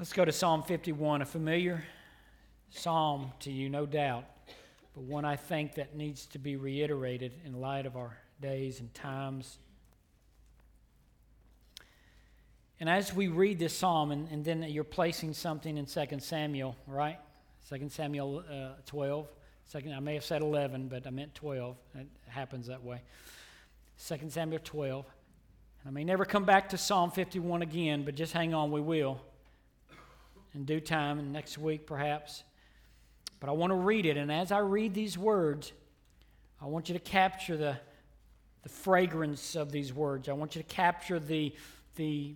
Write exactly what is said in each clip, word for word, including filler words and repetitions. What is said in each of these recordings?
Let's go to Psalm fifty-one, a familiar psalm to you, no doubt, but one I think that needs to be reiterated in light of our days and times. And as we read this psalm, and, and then you're placing something in Second Samuel, right? Second Samuel uh, twelve. Second, I may have said eleven, but I meant twelve. It happens that way. Second Samuel twelve. And I may never come back to Psalm fifty-one again, but just hang on, we will. In due time, and next week perhaps. But I want to read it, and as I read these words, I want you to capture the, the fragrance of these words. I want you to capture the, the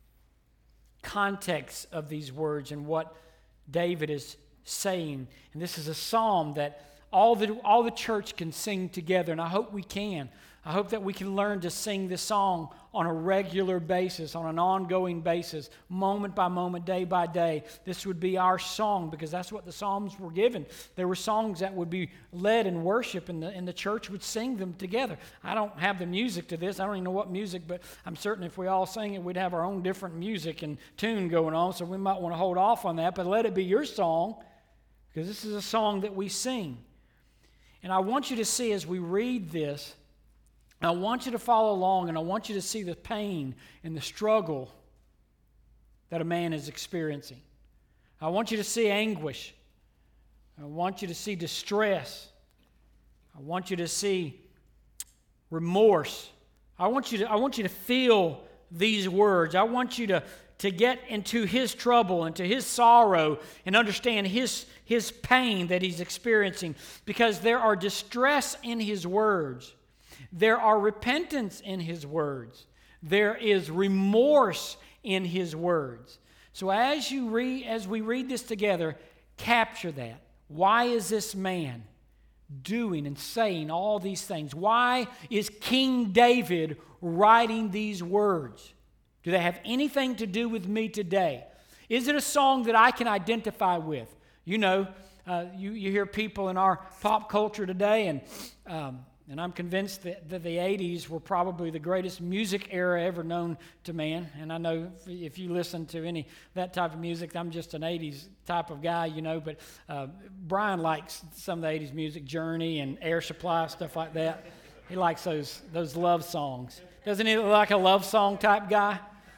context of these words and what David is saying. And this is a psalm that all the, all the church can sing together, and I hope we can. I hope that we can learn to sing this song on a regular basis, on an ongoing basis, moment by moment, day by day. This would be our song because that's what the Psalms were given. There were songs that would be led in worship, and the, and the church would sing them together. I don't have the music to this. I don't even know what music, but I'm certain if we all sang it, we'd have our own different music and tune going on, so we might want to hold off on that. But let it be your song because this is a song that we sing. And I want you to see as we read this, I want you to follow along, and I want you to see the pain and the struggle that a man is experiencing. I want you to see anguish. I want you to see distress. I want you to see remorse. I want you to, I want you to feel these words. I want you to, to get into his trouble, into his sorrow, and understand his, his pain that he's experiencing, because there are distress in his words. There are repentance in his words. There is remorse in his words. So as you read, as we read this together, capture that. Why is this man doing and saying all these things? Why is King David writing these words? Do they have anything to do with me today? Is it a song that I can identify with? You know, uh, you, you hear people in our pop culture today, and um, And I'm convinced that, that the eighties were probably the greatest music era ever known to man. And I know if, if you listen to any that type of music, I'm just an eighties type of guy, you know. But uh, Brian likes some of the eighties music, Journey and Air Supply, stuff like that. He likes those those love songs. Doesn't he look like a love song type guy?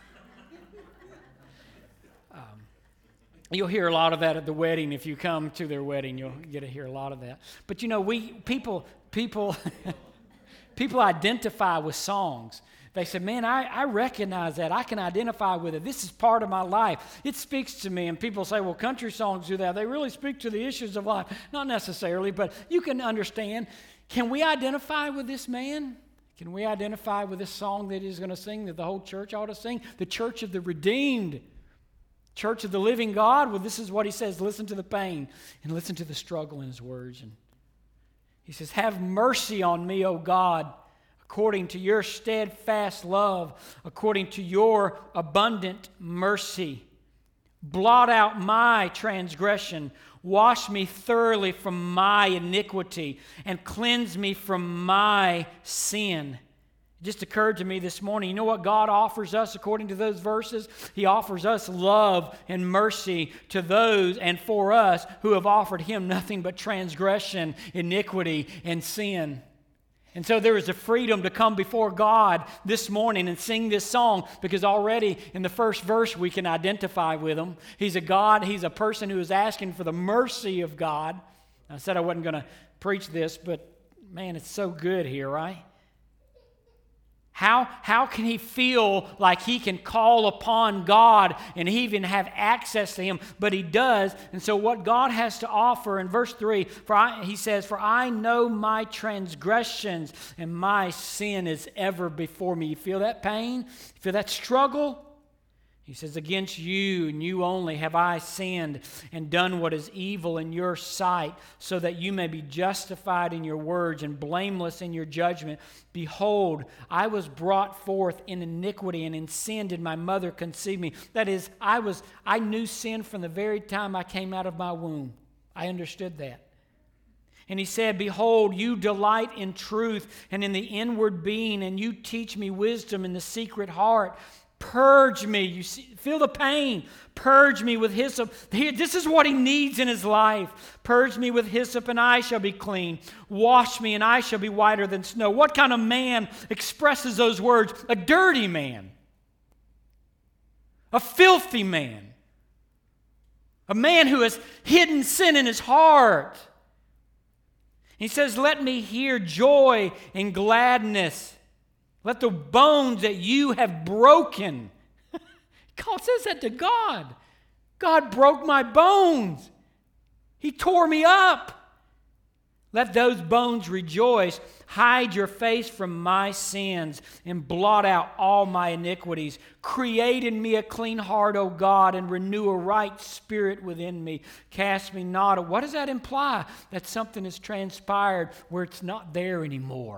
Um, you'll hear a lot of that at the wedding. If you come to their wedding, you'll get to hear a lot of that. But you know, we people... People people identify with songs. They say, man, I, I recognize that. I can identify with it. This is part of my life. It speaks to me. And people say, well, country songs do that. They really speak to the issues of life. Not necessarily, but you can understand. Can we identify with this man? Can we identify with this song that he's going to sing, that the whole church ought to sing? The church of the redeemed, church of the living God. Well, this is what he says. Listen to the pain and listen to the struggle in his words. And he says, have mercy on me, O God, according to your steadfast love, according to your abundant mercy. Blot out my transgression. Wash me thoroughly from my iniquity and cleanse me from my sin. It just occurred to me this morning, you know what God offers us according to those verses? He offers us love and mercy to those and for us who have offered him nothing but transgression, iniquity, and sin. And so there is a freedom to come before God this morning and sing this song, because already in the first verse we can identify with him. He's a God, he's a person who is asking for the mercy of God. I said I wasn't going to preach this, but man, it's so good here, right? How, how can he feel like he can call upon God and he even have access to him? But he does. And so what God has to offer in verse three, for I, he says, for I know my transgressions and my sin is ever before me. You feel that pain? You feel that struggle? He says, against you and you only have I sinned and done what is evil in your sight, so that you may be justified in your words and blameless in your judgment. Behold, I was brought forth in iniquity, and in sin did my mother conceive me. That is, I was I knew sin from the very time I came out of my womb. I understood that. And he said, behold, you delight in truth and in the inward being, and you teach me wisdom in the secret heart. Purge me. You see, feel the pain. Purge me with hyssop. This is what he needs in his life. Purge me with hyssop and I shall be clean. Wash me and I shall be whiter than snow. What kind of man expresses those words? A dirty man. A filthy man. A man who has hidden sin in his heart. He says, let me hear joy and gladness. Let the bones that you have broken. God says that to God. God broke my bones. He tore me up. Let those bones rejoice. Hide your face from my sins and blot out all my iniquities. Create in me a clean heart, O God, and renew a right spirit within me. Cast me not away. What does that imply? That something has transpired where it's not there anymore.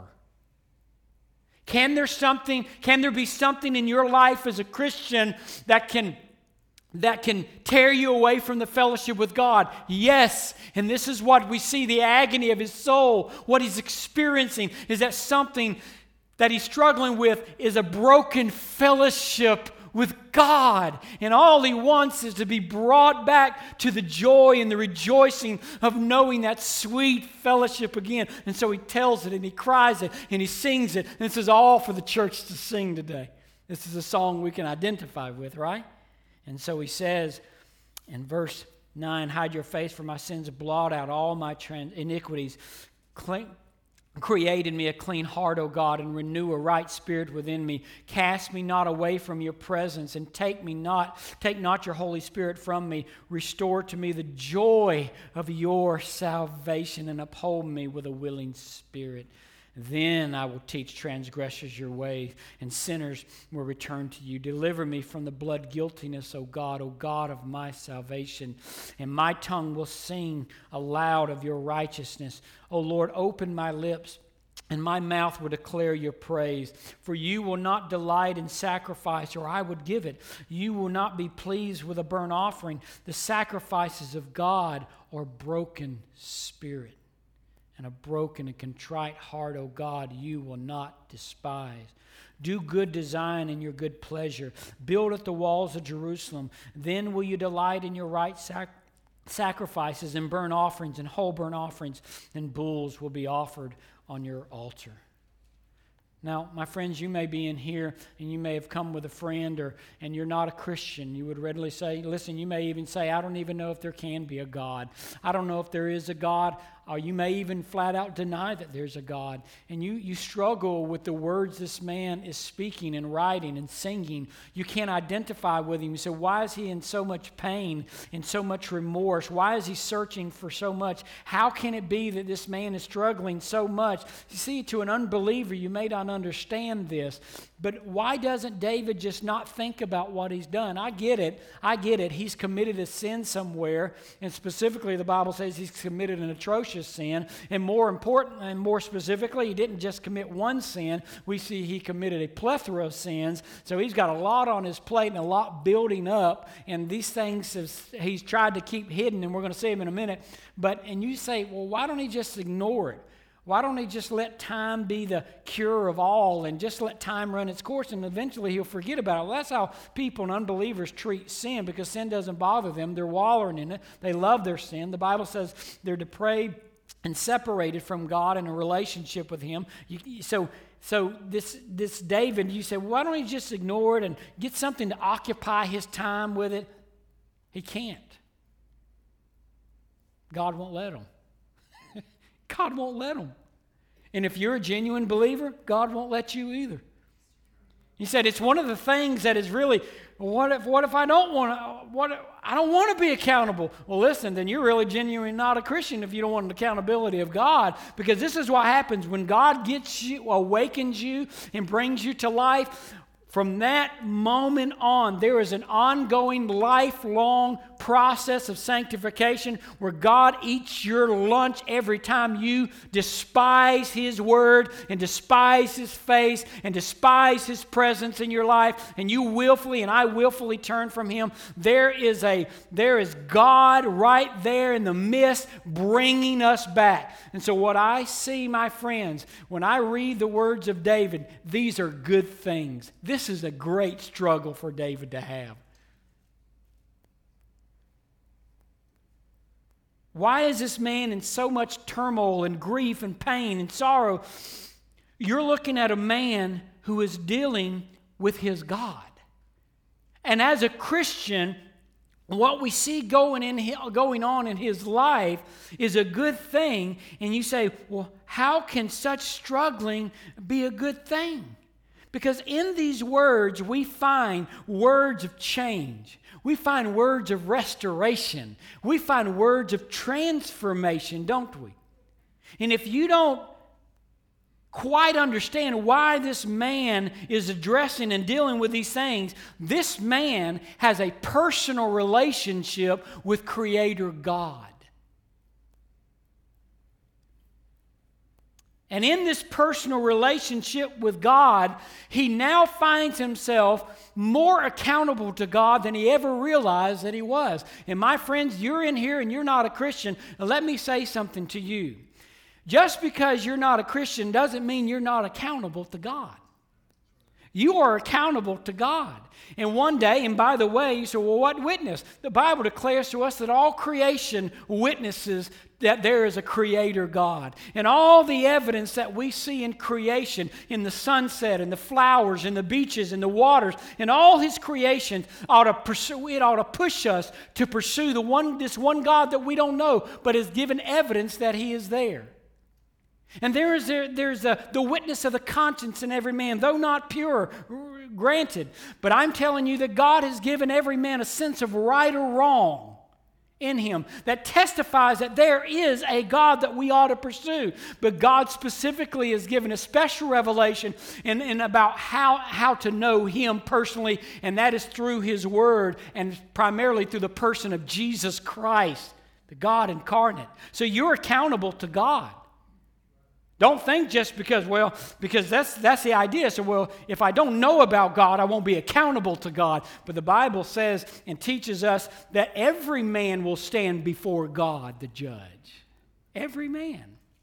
Can there something, can there be something in your life as a Christian that can that can tear you away from the fellowship with God? Yes. And this is what we see, the agony of his soul. What he's experiencing is that something that he's struggling with is a broken fellowship with God. And all he wants is to be brought back to the joy and the rejoicing of knowing that sweet fellowship again. And so he tells it and he cries it and he sings it. And this is all for the church to sing today. This is a song we can identify with, right? And so he says in verse nine, hide your face from my sins, blot out all my trans- iniquities. Clean, create in me a clean heart, O God, and renew a right spirit within me. Cast me not away from your presence, and take me not, take not your Holy Spirit from me. Restore to me the joy of your salvation, and uphold me with a willing spirit. Then I will teach transgressors your way, and sinners will return to you. Deliver me from the blood guiltiness, O God, O God of my salvation. And my tongue will sing aloud of your righteousness. O Lord, open my lips, and my mouth will declare your praise. For you will not delight in sacrifice, or I would give it. You will not be pleased with a burnt offering. The sacrifices of God are broken spirit. And a broken and contrite heart, O God, you will not despise. Do good design in your good pleasure. Build at the walls of Jerusalem. Then will you delight in your right sac- sacrifices and burnt offerings and whole burnt offerings, and bulls will be offered on your altar. Now, my friends, you may be in here and you may have come with a friend or and you're not a Christian. You would readily say, listen, you may even say, I don't even know if there can be a God. I don't know if there is a God. Or you may even flat out deny that there's a God. And you, you struggle with the words this man is speaking and writing and singing. You can't identify with him. You say, why is he in so much pain and so much remorse? Why is he searching for so much? How can it be that this man is struggling so much? You see, to an unbeliever, you may not understand this. But why doesn't David just not think about what he's done? I get it. I get it. He's committed a sin somewhere. And specifically, the Bible says he's committed an atrocious sin. And more important and more specifically, he didn't just commit one sin. We see he committed a plethora of sins. So he's got a lot on his plate and a lot building up. And these things have, he's tried to keep hidden, and we're going to see him in a minute. But and you say, well, why don't he just ignore it? Why don't he just let time be the cure of all and just let time run its course, and eventually he'll forget about it? Well, that's how people and unbelievers treat sin, because sin doesn't bother them. They're wallowing in it. They love their sin. The Bible says they're depraved and separated from God in a relationship with him. You, so so this, this David, you say, well, why don't he just ignore it and get something to occupy his time with it? He can't. God won't let him. God won't let them. And if you're a genuine believer, God won't let you either. He said it's one of the things that is really, what if what if I don't want to, what if, I don't want to be accountable. Well, listen, then you're really genuinely not a Christian if you don't want an accountability of God, because this is what happens when God gets you, awakens you and brings you to life. From that moment on, there is an ongoing, lifelong process of sanctification where God eats your lunch every time you despise His Word and despise His face and despise His presence in your life, and you willfully and I willfully turn from Him. There is a there is God right there in the midst bringing us back. And so what I see, my friends, when I read the words of David, these are good things. This This is a great struggle for David to have. Why is this man in so much turmoil and grief and pain and sorrow? You're looking at a man who is dealing with his God. And as a Christian, what we see going in going on in his life is a good thing. And you say, well, how can such struggling be a good thing? Because in these words, we find words of change. We find words of restoration. We find words of transformation, don't we? And if you don't quite understand why this man is addressing and dealing with these things, this man has a personal relationship with Creator God. And in this personal relationship with God, he now finds himself more accountable to God than he ever realized that he was. And my friends, you're in here and you're not a Christian. And let me say something to you. Just because you're not a Christian doesn't mean you're not accountable to God. You are accountable to God. And one day, and by the way, you say, well, what witness? The Bible declares to us that all creation witnesses that there is a Creator God. And all the evidence that we see in creation, in the sunset, and the flowers, and the beaches, and the waters, and all His creation, ought to pursue, it ought to push us to pursue the one, this one God that we don't know, but has given evidence that He is there. And there is there, there's a, the witness of the conscience in every man, though not pure, granted. But I'm telling you that God has given every man a sense of right or wrong in him that testifies that there is a God that we ought to pursue. But God specifically has given a special revelation in, in about how, how to know Him personally, and that is through His Word and primarily through the person of Jesus Christ, the God incarnate. So you're accountable to God. Don't think just because, well, because that's that's the idea. So, well, if I don't know about God, I won't be accountable to God. But the Bible says and teaches us that every man will stand before God, the judge. Every man.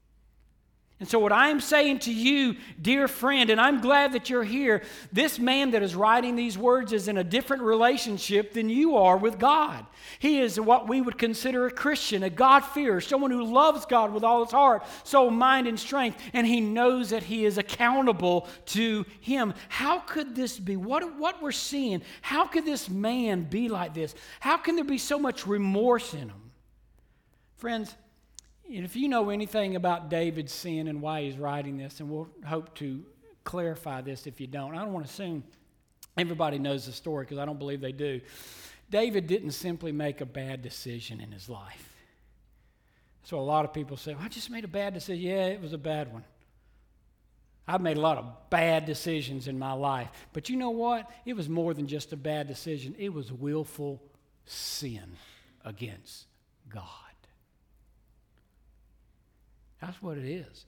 And so what I'm saying to you, dear friend, and I'm glad that you're here, this man that is writing these words is in a different relationship than you are with God. He is what we would consider a Christian, a God-fearer, someone who loves God with all his heart, soul, mind, and strength, and he knows that he is accountable to Him. How could this be? What, what we're seeing, how could this man be like this? How can there be so much remorse in him? Friends, if you know anything about David's sin and why he's writing this, and we'll hope to clarify this if you don't. I don't want to assume everybody knows the story because I don't believe they do. David didn't simply make a bad decision in his life. So a lot of people say, well, I just made a bad decision. Yeah, it was a bad one. I've made a lot of bad decisions in my life. But you know what? It was more than just a bad decision. It was willful sin against God. That's what it is.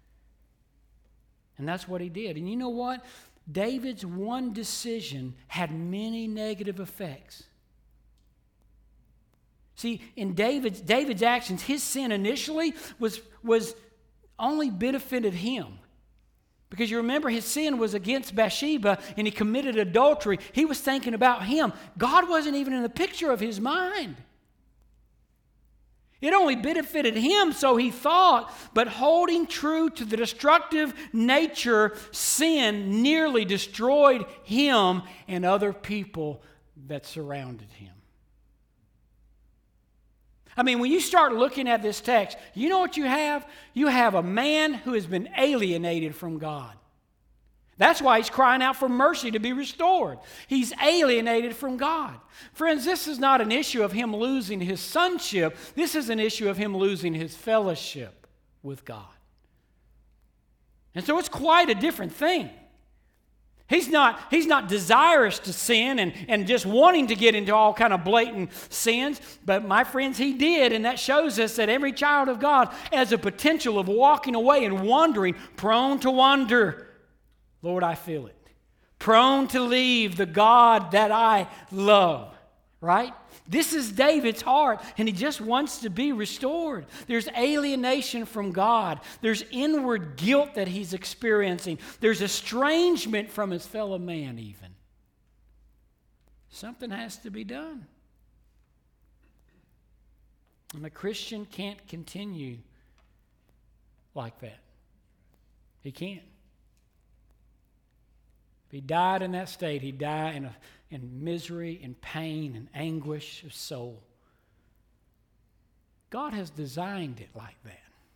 And that's what he did. And you know what? David's one decision had many negative effects. See, in David's, David's actions, his sin initially was, was only benefited him. Because you remember his sin was against Bathsheba and he committed adultery. He was thinking about him. God wasn't even in the picture of his mind. It only benefited him, so he thought, but holding true to the destructive nature, sin nearly destroyed him and other people that surrounded him. I mean, when you start looking at this text, you know what you have? You have a man who has been alienated from God. That's why he's crying out for mercy to be restored. He's alienated from God. Friends, this is not an issue of him losing his sonship. This is an issue of him losing his fellowship with God. And so it's quite a different thing. He's not, he's not desirous to sin and, and just wanting to get into all kind of blatant sins. But my friends, he did. And that shows us that every child of God has a potential of walking away and wandering, prone to wander. Lord, I feel it. Prone to leave the God that I love, right? This is David's heart, and he just wants to be restored. There's alienation from God. There's inward guilt that he's experiencing. There's estrangement from his fellow man even. Something has to be done. And a Christian can't continue like that. He can't. If he died in that state, he'd die in, a, in misery and pain and anguish of soul. God has designed it like that.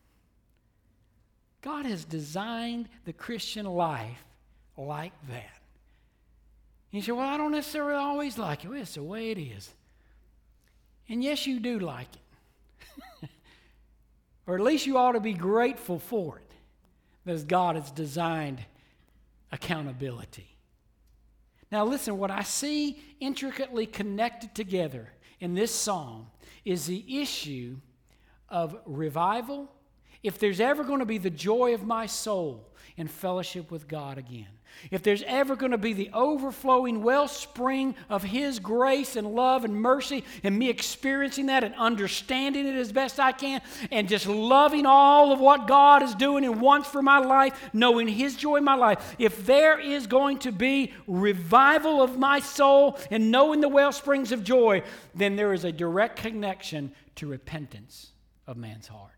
God has designed the Christian life like that. You say, well, I don't necessarily always like it. Well, it's the way it is. And yes, you do like it. Or at least you ought to be grateful for it, because God has designed accountability. Now listen, what I see intricately connected together in this psalm is the issue of revival. If there's ever going to be the joy of my soul in fellowship with God again, if there's ever going to be the overflowing wellspring of His grace and love and mercy, and me experiencing that and understanding it as best I can, and just loving all of what God is doing and wants for my life, knowing His joy in my life, if there is going to be revival of my soul and knowing the wellsprings of joy, then there is a direct connection to repentance of man's heart.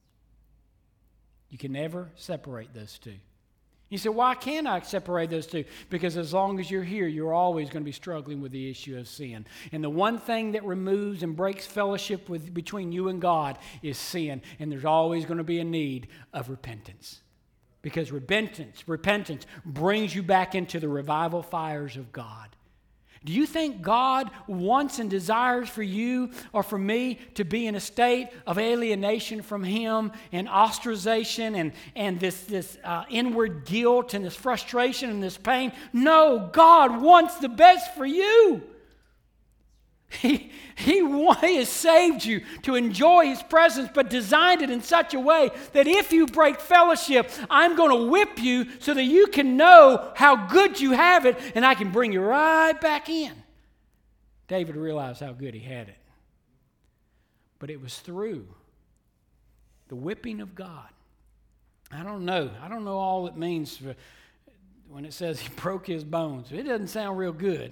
You can never separate those two. You say, why can't I separate those two? Because as long as you're here, you're always going to be struggling with the issue of sin. And the one thing that removes and breaks fellowship with, between you and God is sin. And there's always going to be a need of repentance. Because repentance, repentance brings you back into the revival fires of God. Do you think God wants and desires for you or for me to be in a state of alienation from Him and ostracization and, and this, this uh, inward guilt and this frustration and this pain? No, God wants the best for you. He, he, he has saved you to enjoy His presence, but designed it in such a way that if you break fellowship, I'm going to whip you so that you can know how good you have it, and I can bring you right back in. David realized how good he had it. But it was through the whipping of God. I don't know. I don't know all it means for, when it says He broke his bones. It doesn't sound real good.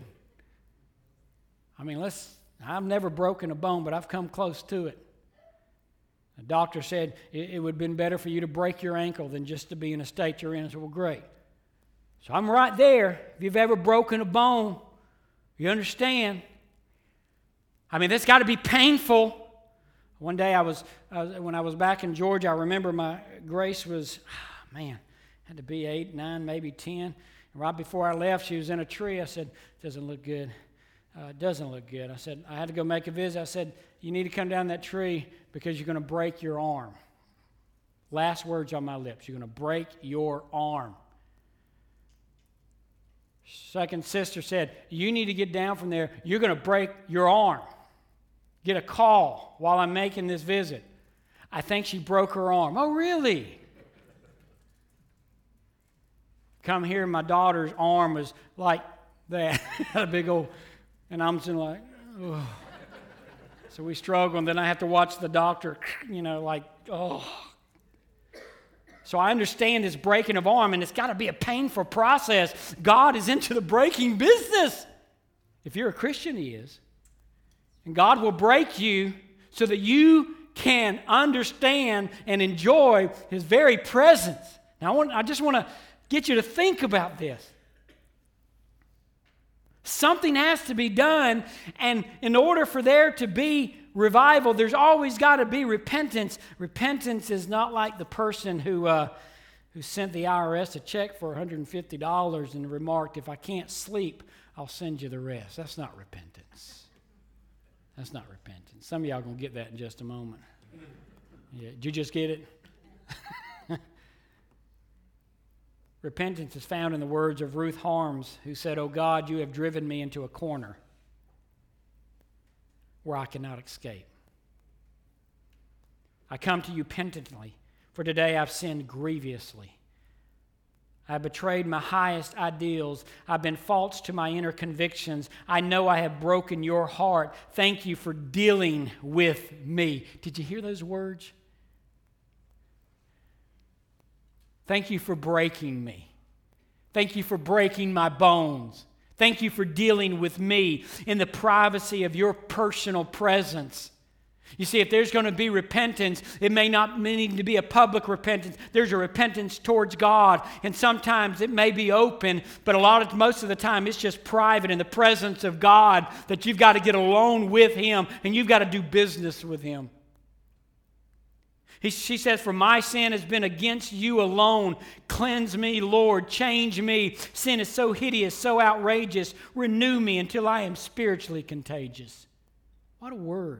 I mean, let's, I've never broken a bone, but I've come close to it. The doctor said it, it would have been better for you to break your ankle than just to be in a state you're in. I said, well, great. So I'm right there. If you've ever broken a bone, you understand. I mean, that's got to be painful. One day I was, I was, when I was back in Georgia, I remember my Grace was, oh, man, had to be eight, nine, maybe ten. And right before I left, she was in a tree. I said, doesn't look good. Uh, it doesn't look good. I said, I had to go make a visit. I said, you need to come down that tree because you're going to break your arm. Last words on my lips. You're going to break your arm. Second sister said, you need to get down from there. You're going to break your arm. Get a call while I'm making this visit. I think she broke her arm. Oh, really? Come here, my daughter's arm was like that. A big old... And I'm just like, oh. So we struggle, and then I have to watch the doctor, you know, like, oh. So I understand this breaking of arm, and it's got to be a painful process. God is into the breaking business. If you're a Christian, He is. And God will break you so that you can understand and enjoy His very presence. Now, I, want, I just want to get you to think about this. Something has to be done, and in order for there to be revival, there's always got to be repentance. Repentance is not like the person who uh, who sent the I R S a check for one hundred fifty dollars and remarked, if I can't sleep, I'll send you the rest. That's not repentance. That's not repentance. Some of y'all are going to get that in just a moment. Yeah, did you just get it? Repentance is found in the words of Ruth Harms, who said, "Oh God, you have driven me into a corner where I cannot escape. I come to you penitently, for today I've sinned grievously. I betrayed my highest ideals. I've been false to my inner convictions. I know I have broken your heart. Thank you for dealing with me. Did you hear those words? Thank you for breaking me. Thank you for breaking my bones. Thank you for dealing with me in the privacy of your personal presence. You see, if there's going to be repentance, it may not need to be a public repentance. There's a repentance towards God, and sometimes it may be open, but a lot of most of the time it's just private in the presence of God that you've got to get alone with Him and you've got to do business with Him. He, she says, "For my sin has been against you alone. Cleanse me, Lord. Change me. Sin is so hideous, so outrageous. Renew me until I am spiritually contagious." What a word.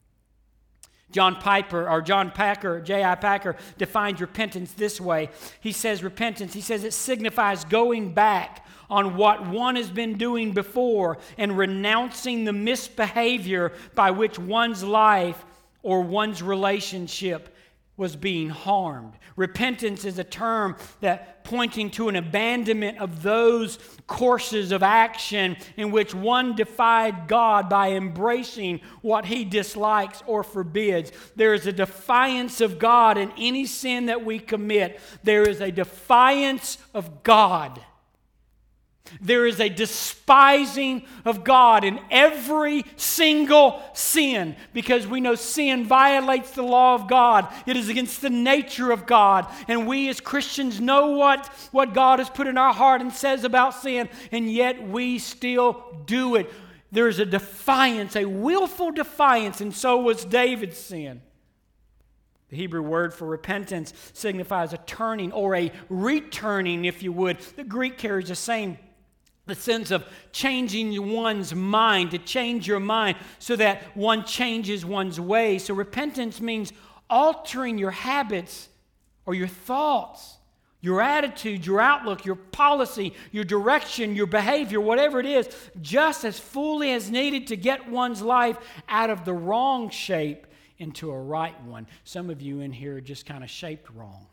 John Piper, or John Packer, J I Packer, defines repentance this way. He says repentance, he says it signifies going back on what one has been doing before and renouncing the misbehavior by which one's life or one's relationship was being harmed. Repentance is a term that pointing to an abandonment of those courses of action in which one defied God by embracing what He dislikes or forbids. There is a defiance of God in any sin that we commit. There is a defiance of God. There is a despising of God in every single sin, because we know sin violates the law of God. It is against the nature of God. And we as Christians know what, what God has put in our heart and says about sin, and yet we still do it. There is a defiance, a willful defiance, and so was David's sin. The Hebrew word for repentance signifies a turning or a returning, if you would. The Greek carries the same the sense of changing one's mind, to change your mind so that one changes one's way. So repentance means altering your habits or your thoughts, your attitude, your outlook, your policy, your direction, your behavior, whatever it is, just as fully as needed to get one's life out of the wrong shape into a right one. Some of you in here are just kind of shaped wrong.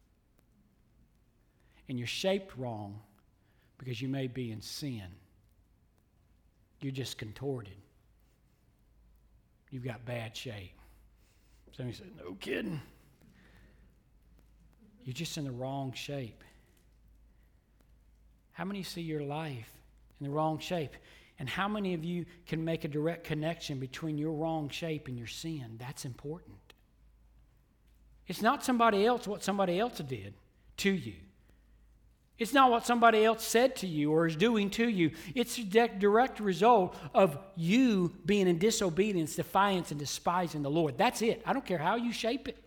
And you're shaped wrong because you may be in sin. You're just contorted. You've got bad shape. Somebody said, "No kidding." You're just in the wrong shape. How many see your life in the wrong shape? And how many of you can make a direct connection between your wrong shape and your sin? That's important. It's not somebody else, what somebody else did to you. It's not what somebody else said to you or is doing to you. It's a direct result of you being in disobedience, defiance, and despising the Lord. That's it. I don't care how you shape it.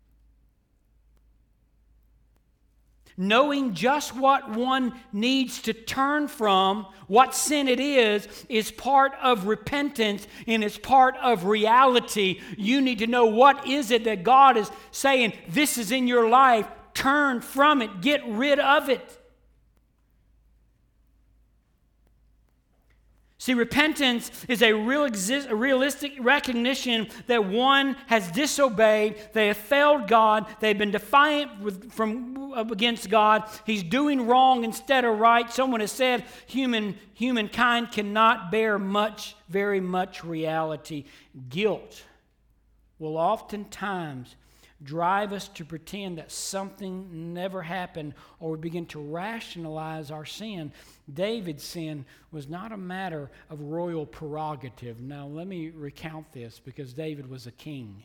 Knowing just what one needs to turn from, what sin it is, is part of repentance and it's part of reality. You need to know what is it that God is saying, this is in your life. Turn from it. Get rid of it. See, repentance is a, real exist, a realistic recognition that one has disobeyed, they have failed God, they've been defiant with, from against God, He's doing wrong instead of right. Someone has said human humankind cannot bear much, very much reality. Guilt will oftentimes drive us to pretend that something never happened, or we begin to rationalize our sin. David's sin was not a matter of royal prerogative. Now, let me recount this, because David was a king.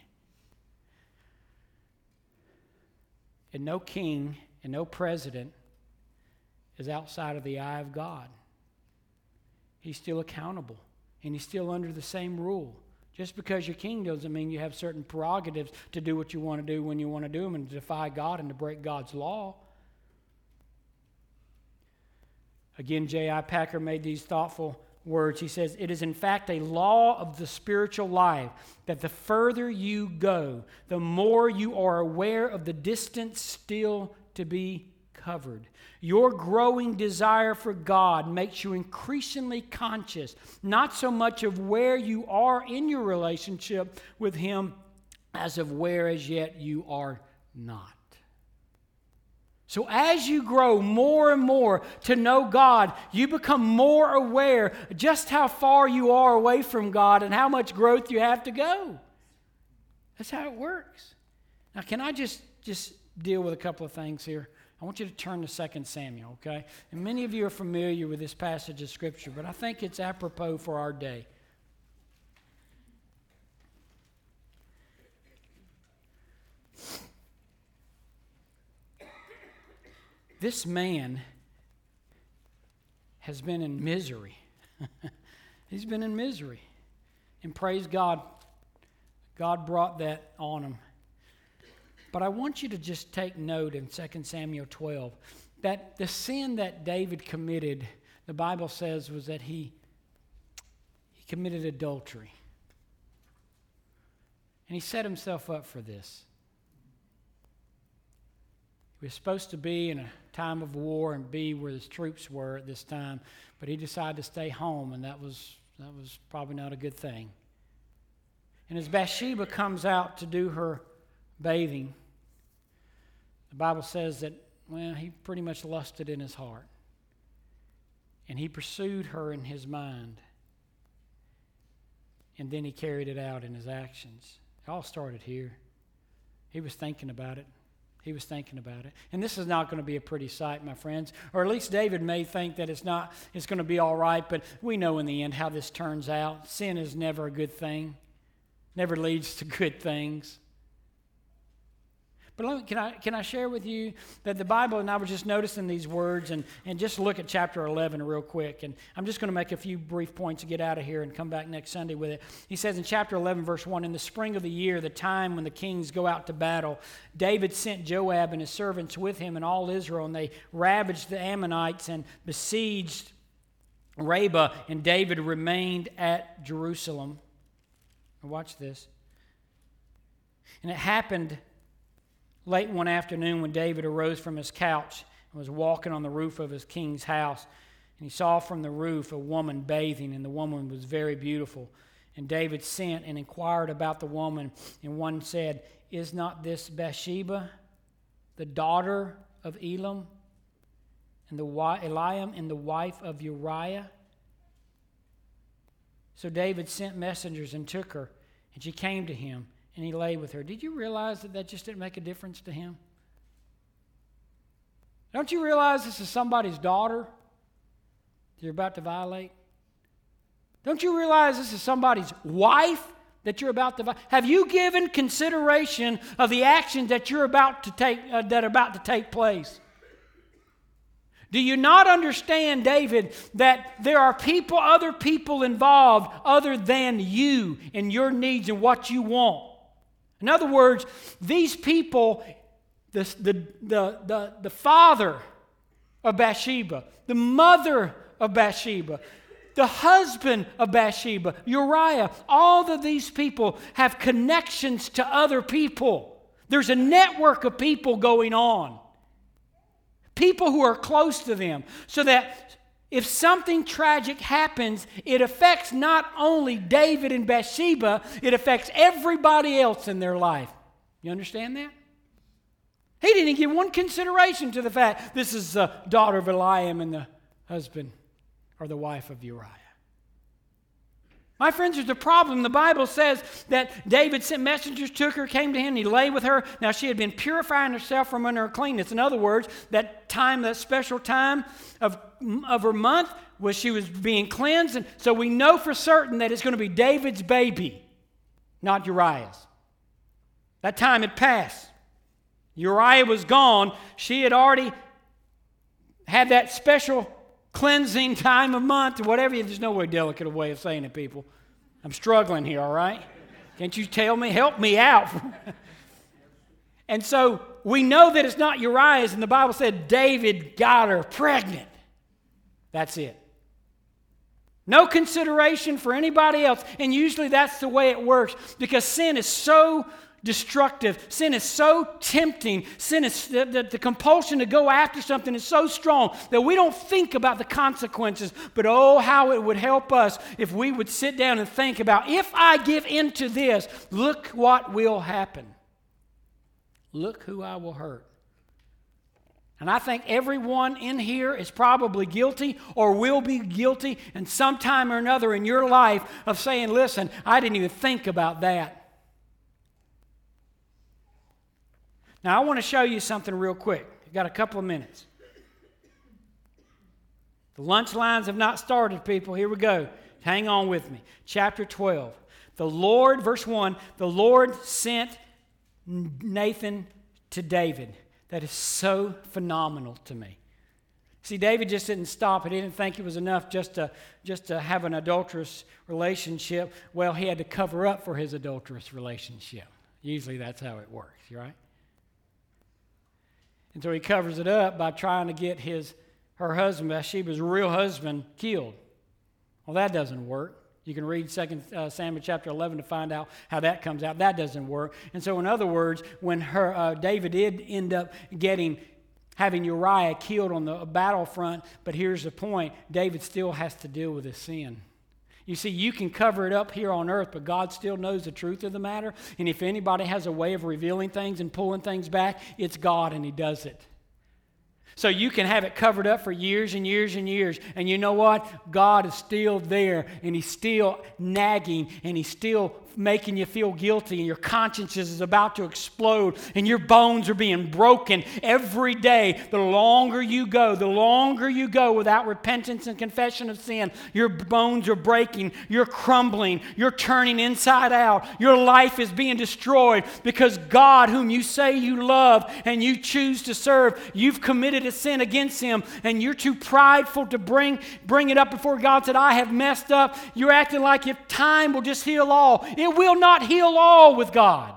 And no king and no president is outside of the eye of God. He's still accountable, and he's still under the same rule. Just because you're king doesn't mean you have certain prerogatives to do what you want to do when you want to do them and to defy God and to break God's law. Again, J I Packer made these thoughtful words. He says, "It is in fact a law of the spiritual life that the further you go, the more you are aware of the distance still to be covered. Your growing desire for God makes you increasingly conscious, not so much of where you are in your relationship with Him as of where as yet you are not." So as you grow more and more to know God, you become more aware just how far you are away from God and how much growth you have to go. That's how it works. Now, can I just, just deal with a couple of things here? I want you to turn to Second Samuel, okay? And many of you are familiar with this passage of Scripture, but I think it's apropos for our day. This man has been in misery. He's been in misery. And praise God, God brought that on him. But I want you to just take note in Second Samuel twelve that the sin that David committed, the Bible says, was that he, he committed adultery. And he set himself up for this. He was supposed to be in a time of war and be where his troops were at this time, but he decided to stay home, and that was that was probably not a good thing. And as Bathsheba comes out to do her bathing, the Bible says that, well, he pretty much lusted in his heart. And he pursued her in his mind. And then he carried it out in his actions. It all started here. He was thinking about it. He was thinking about it. And this is not going to be a pretty sight, my friends. Or at least David may think that it's not, it's going to be all right, but we know in the end how this turns out. Sin is never a good thing. Never leads to good things. But let me, can I can I share with you that the Bible, and I was just noticing these words, and, and just look at chapter eleven real quick. And I'm just going to make a few brief points to get out of here and come back next Sunday with it. He says in chapter eleven, verse one, in the spring of the year, the time when the kings go out to battle, David sent Joab and his servants with him and all Israel, and they ravaged the Ammonites and besieged Rabbah, and David remained at Jerusalem. Now watch this. And it happened late one afternoon when David arose from his couch and was walking on the roof of his king's house, and he saw from the roof a woman bathing, and the woman was very beautiful. And David sent and inquired about the woman, and one said, "Is not this Bathsheba, the daughter of Elam, and the Eliam, and the wife of Uriah?" So David sent messengers and took her, and she came to him, and he lay with her. Did you realize that that just didn't make a difference to him? Don't you realize this is somebody's daughter that you're about to violate? Don't you realize this is somebody's wife that you're about to violate? Have you given consideration of the actions that you're about to take, uh, that are about to take place? Do you not understand, David, that there are people, other people involved other than you and your needs and what you want? In other words, these people, the, the, the, the, the father of Bathsheba, the mother of Bathsheba, the husband of Bathsheba, Uriah, all of these people have connections to other people. There's a network of people going on. People who are close to them. So that if something tragic happens, it affects not only David and Bathsheba, it affects everybody else in their life. You understand that? He didn't give one consideration to the fact this is the daughter of Eliam and the husband or the wife of Uriah. My friends, there's a problem. The Bible says that David sent messengers, took her, came to him, and he lay with her. Now she had been purifying herself from under her cleanness. In other words, that time, that special time of, of her month, was she was being cleansed. And so we know for certain that it's going to be David's baby, not Uriah's. That time had passed. Uriah was gone. She had already had that special cleansing time of month or whatever. There's no way delicate a way of saying it, people. I'm struggling here, all right? Can't you tell me? Help me out. And so we know that it's not Uriah's, and the Bible said David got her pregnant. That's it. No consideration for anybody else. And usually that's the way it works, because sin is so destructive. Sin is so tempting. Sin is the, the, the compulsion to go after something is so strong that we don't think about the consequences. But oh, how it would help us if we would sit down and think about, if I give into this, look what will happen. Look who I will hurt. And I think everyone in here is probably guilty or will be guilty in some time or another in your life of saying, listen, I didn't even think about that. Now, I want to show you something real quick. You've got a couple of minutes. The lunch lines have not started, people. Here we go. Hang on with me. Chapter twelve. The Lord, verse one, the Lord sent Nathan to David. That is so phenomenal to me. See, David just didn't stop. He didn't think it was enough just to, just to have an adulterous relationship. Well, he had to cover up for his adulterous relationship. Usually that's how it works, right? And so he covers it up by trying to get his her husband, Bathsheba's real husband, killed. Well, that doesn't work. You can read Second Samuel chapter eleven to find out how that comes out. That doesn't work. And so, in other words, when her uh, David did end up getting having Uriah killed on the battlefront, but here's the point: David still has to deal with his sin. You see, you can cover it up here on earth, but God still knows the truth of the matter. And if anybody has a way of revealing things and pulling things back, it's God, and He does it. So you can have it covered up for years and years and years. And you know what? God is still there, and He's still nagging, and He's still making you feel guilty, and your conscience is about to explode, and your bones are being broken every day. The longer you go, the longer you go without repentance and confession of sin, your bones are breaking, you're crumbling, you're turning inside out. Your life is being destroyed because God, whom you say you love and you choose to serve, you've committed a sin against Him, and you're too prideful to bring, bring it up before God. Said, I have messed up. You're acting like if time will just heal all. It will not heal all with God.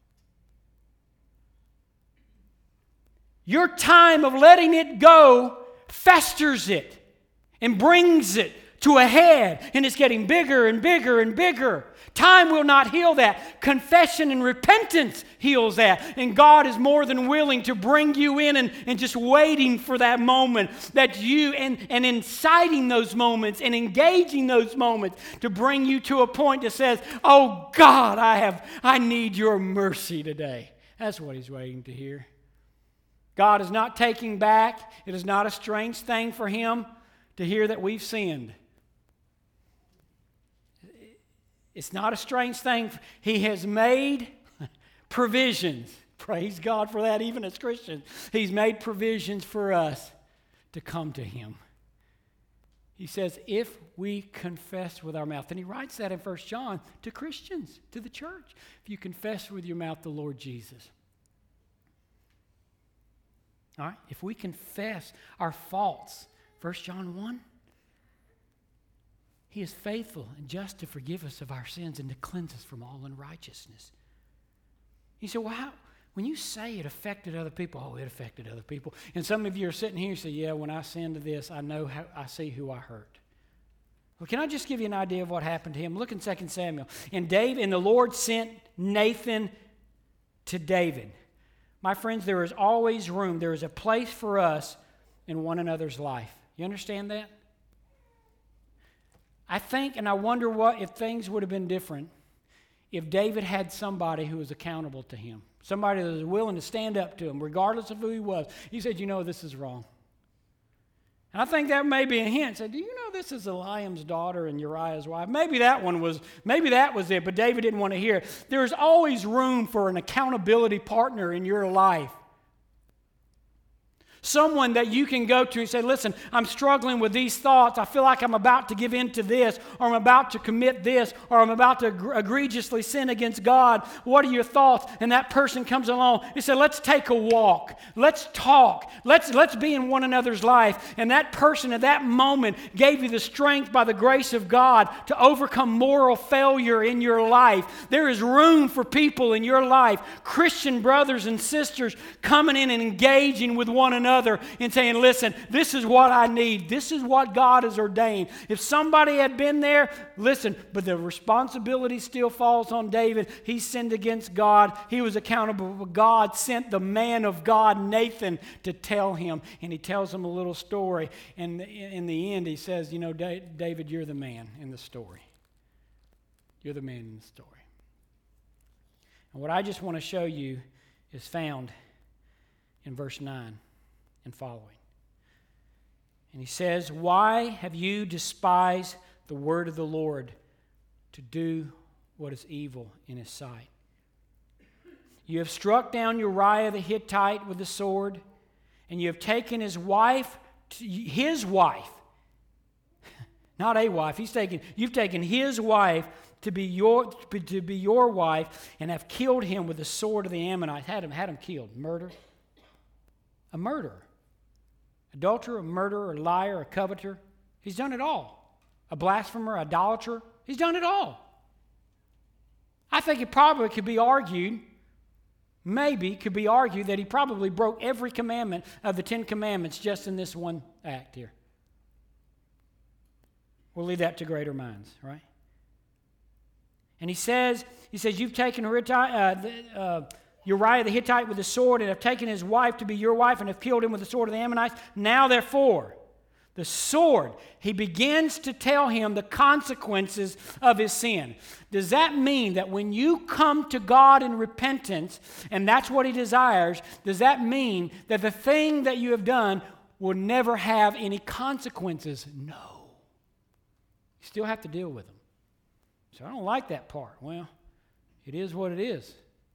Your time of letting it go festers it and brings it to a head, and it's getting bigger and bigger and bigger. Time will not heal that. Confession and repentance heals that. And God is more than willing to bring you in and, and just waiting for that moment that you, and, and inciting those moments and engaging those moments to bring you to a point that says, oh God, I have, I need your mercy today. That's what He's waiting to hear. God is not taking back. It is not a strange thing for Him to hear that we've sinned. It's not a strange thing. He has made provisions. Praise God for that, even as Christians. He's made provisions for us to come to Him. He says, if we confess with our mouth, and He writes that in First John to Christians, to the church. If you confess with your mouth the Lord Jesus. All right? If we confess our faults, First John one, He is faithful and just to forgive us of our sins and to cleanse us from all unrighteousness. You say, well, how, when you say it affected other people, oh, it affected other people. And some of you are sitting here and say, yeah, when I sinned to this, I know how, I see who I hurt. Well, can I just give you an idea of what happened to him? Look in Second Samuel. And David, and the Lord sent Nathan to David. My friends, there is always room. There is a place for us in one another's life. You understand that? I think, and I wonder what if things would have been different if David had somebody who was accountable to him, somebody that was willing to stand up to him, regardless of who he was. He said, you know, this is wrong. And I think that may be a hint. Said, do you know this is Eliam's daughter and Uriah's wife? Maybe that one was, maybe that was it, but David didn't want to hear it. There's always room for an accountability partner in your life. Someone that you can go to and say, listen, I'm struggling with these thoughts. I feel like I'm about to give in to this, or I'm about to commit this, or I'm about to egregiously sin against God. What are your thoughts? And that person comes along and says, let's take a walk. Let's talk. Let's, let's be in one another's life. And that person at that moment gave you the strength by the grace of God to overcome moral failure in your life. There is room for people in your life, Christian brothers and sisters, coming in and engaging with one another. And saying, listen, this is what I need. This is what God has ordained. If somebody had been there, listen, but the responsibility still falls on David. He sinned against God. He was accountable. But God sent the man of God, Nathan, to tell him. And he tells him a little story. And in the end, he says, you know, David, you're the man in the story. You're the man in the story. And what I just want to show you is found in verse nine. and following. And he says, why have you despised the word of the Lord to do what is evil in his sight? You have struck down Uriah the Hittite with the sword, and you have taken his wife, his wife, not a wife. He's taken, you've taken his wife to be your to be your wife, and have killed him with the sword of the Ammonites. Had him had him killed. Murder. A murderer. Adulterer, a murderer, a liar, a coveter. He's done it all. A blasphemer, idolater. He's done it all. I think it probably could be argued, maybe could be argued that he probably broke every commandment of the Ten Commandments just in this one act here. We'll leave that to greater minds, right? And he says, he says, you've taken uh, the, uh, Uriah the Hittite with the sword, and have taken his wife to be your wife, and have killed him with the sword of the Ammonites. Now, therefore, the sword, he begins to tell him the consequences of his sin. Does that mean that when you come to God in repentance, and that's what he desires, does that mean that the thing that you have done will never have any consequences? No. You still have to deal with them. So I don't like that part. Well, it is what it is.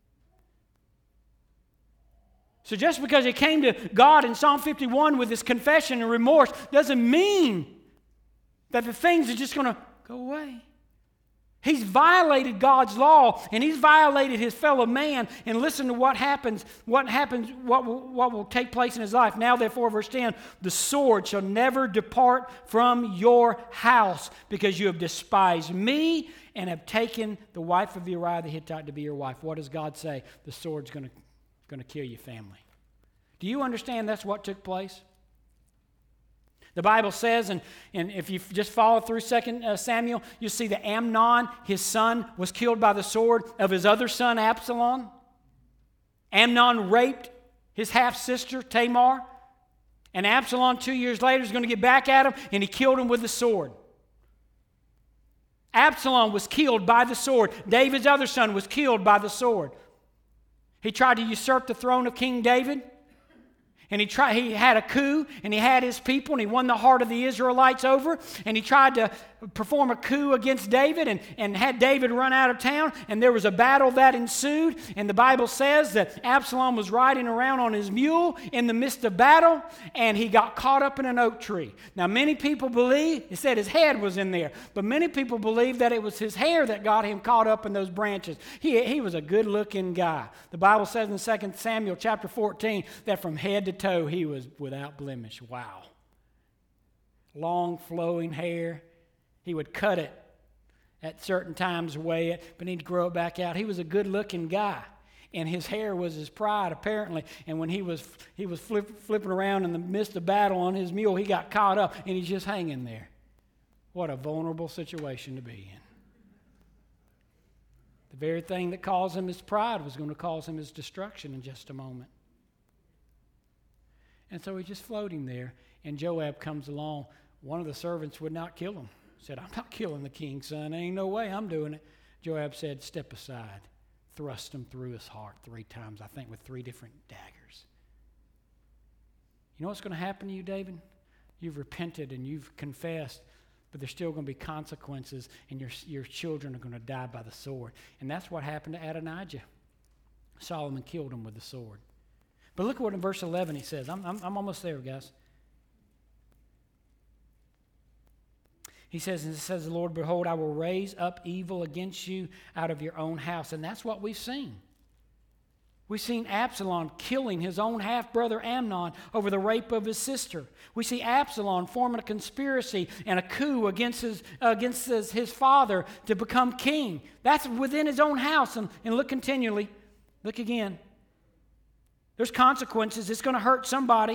So just because he came to God in Psalm fifty-one with his confession and remorse doesn't mean that the things are just going to go away. He's violated God's law, and he's violated his fellow man. And listen to what happens, what happens, what will, what will take place in his life. Now, therefore, verse ten, the sword shall never depart from your house, because you have despised me and have taken the wife of Uriah the Hittite to be your wife. What does God say? The sword's going to, going to kill your family. Do you understand that's what took place? The Bible says, and, and if you just follow through Second Samuel, you see that Amnon, his son, was killed by the sword of his other son, Absalom. Amnon raped his half-sister, Tamar. And Absalom, two years later, is going to get back at him, and he killed him with the sword. Absalom was killed by the sword. David's other son was killed by the sword. He tried to usurp the throne of King David. And he tried, he had a coup, and he had his people, and he won the heart of the Israelites over. And he tried to perform a coup against David and, and had David run out of town. And there was a battle that ensued. And the Bible says that Absalom was riding around on his mule in the midst of battle, and he got caught up in an oak tree. Now, many people believe, it said his head was in there, but many people believe that it was his hair that got him caught up in those branches. He, he was a good-looking guy. The Bible says in Second Samuel chapter fourteen that from head to toe he was without blemish. Wow. Long flowing hair. He would cut it at certain times, weigh it, but he'd grow it back out. He was a good-looking guy, and his hair was his pride, apparently. And when he was he was flip, flipping around in the midst of battle on his mule, he got caught up, and he's just hanging there. What a vulnerable situation to be in. The very thing that caused him his pride was going to cause him his destruction in just a moment. And so he's just floating there, and Joab comes along. One of the servants would not kill him. Said, I'm not killing the king's son. Ain't no way I'm doing it. Joab said, step aside. Thrust him through his heart three times, I think with three different daggers. You know what's going to happen to you, David? You've repented and you've confessed, but there's still going to be consequences, and your, your children are going to die by the sword. And that's what happened to Adonijah. Solomon killed him with the sword. But look at what in verse eleven he says. I'm, I'm, I'm almost there, guys. He says, and it says, the Lord, behold, I will raise up evil against you out of your own house. And that's what we've seen. We've seen Absalom killing his own half-brother Amnon over the rape of his sister. We see Absalom forming a conspiracy and a coup against his, against his, his father to become king. That's within his own house. And, and look continually. Look again. There's consequences. It's going to hurt somebody.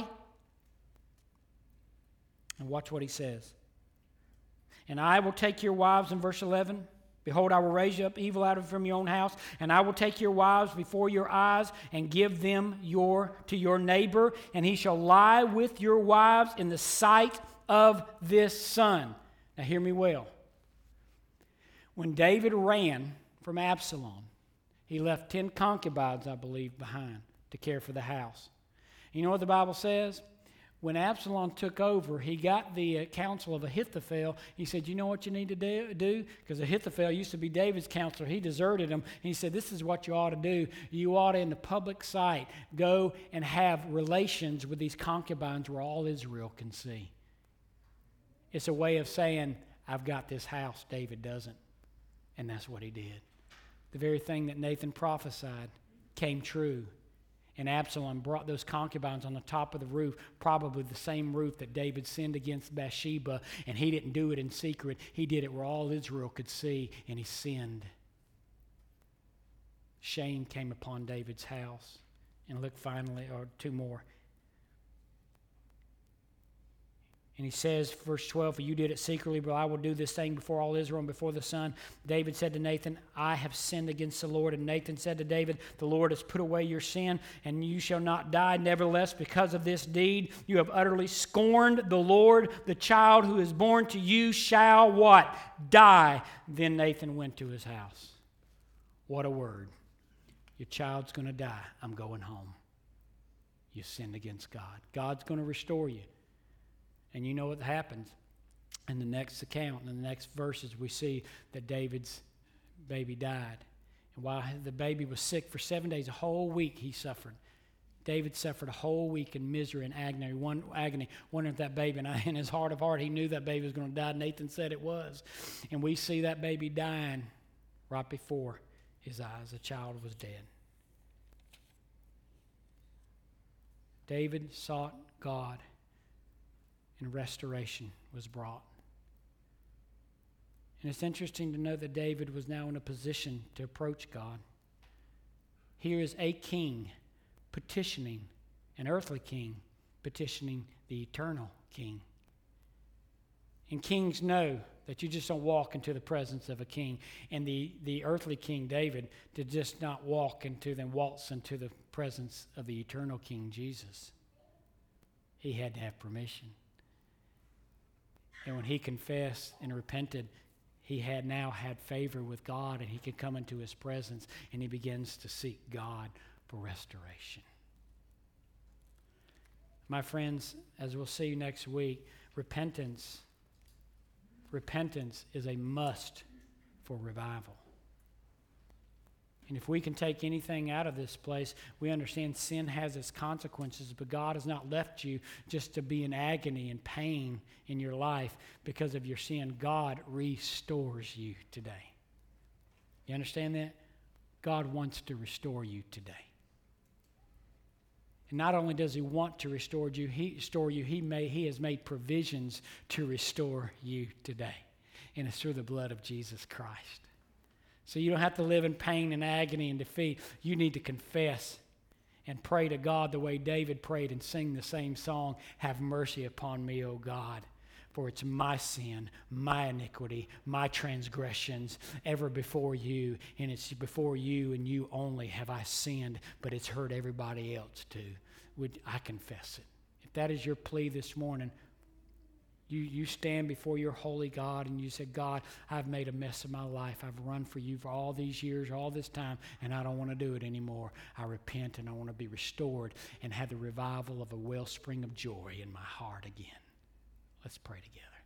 And watch what he says. And I will take your wives, in verse eleven. Behold, I will raise up evil out of from your own house, and I will take your wives before your eyes and give them your to your neighbor, and he shall lie with your wives in the sight of this son. Now hear me well. When David ran from Absalom, he left ten concubines, I believe, behind to care for the house. You know what the Bible says? When Absalom took over, he got the uh, counsel of Ahithophel. He said, you know what you need to do? Because Ahithophel used to be David's counselor. He deserted him. And he said, this is what you ought to do. You ought to, in the public sight, go and have relations with these concubines where all Israel can see. It's a way of saying, I've got this house, David doesn't. And that's what he did. The very thing that Nathan prophesied came true. And Absalom brought those concubines on the top of the roof, probably the same roof that David sinned against Bathsheba, and he didn't do it in secret. He did it where all Israel could see, and he sinned. Shame came upon David's house. And look finally, or two more. And he says, verse twelve, for you did it secretly, but I will do this thing before all Israel and before the sun. David said to Nathan, I have sinned against the Lord. And Nathan said to David, the Lord has put away your sin, and you shall not die. Nevertheless, because of this deed, you have utterly scorned the Lord. The child who is born to you shall what? Die. Then Nathan went to his house. What a word. Your child's going to die. I'm going home. You sinned against God. God's going to restore you. And you know what happens in the next account, in the next verses, we see that David's baby died. And while the baby was sick for seven days, a whole week he suffered. David suffered a whole week in misery and agony, one agony, wondering if that baby, and I, in his heart of heart, he knew that baby was going to die. Nathan said it was. And we see that baby dying right before his eyes. The child was dead. David sought God, and restoration was brought. And it's interesting to know that David was now in a position to approach God. Here is a king petitioning, an earthly king petitioning the eternal king. And kings know that you just don't walk into the presence of a king. And the, the earthly king, David, did just not walk into and waltz into the presence of the eternal king, Jesus. He had to have permission. And when he confessed and repented, he had now had favor with God, and he could come into his presence, and he begins to seek God for restoration. My friends, as we'll see next week, repentance, repentance is a must for revival. And if we can take anything out of this place, we understand sin has its consequences, but God has not left you just to be in agony and pain in your life because of your sin. God restores you today. You understand that? God wants to restore you today. And not only does he want to restore you, he, restore you, he, may, he has made provisions to restore you today. And it's through the blood of Jesus Christ. So you don't have to live in pain and agony and defeat. You need to confess and pray to God the way David prayed and sing the same song, have mercy upon me, O God, for it's my sin, my iniquity, my transgressions ever before you, and it's before you and you only have I sinned, but it's hurt everybody else too. Would I confess it? If that is your plea this morning, You, you stand before your holy God and you say, God, I've made a mess of my life. I've run for you for all these years, all this time, and I don't want to do it anymore. I repent and I want to be restored and have the revival of a wellspring of joy in my heart again. Let's pray together.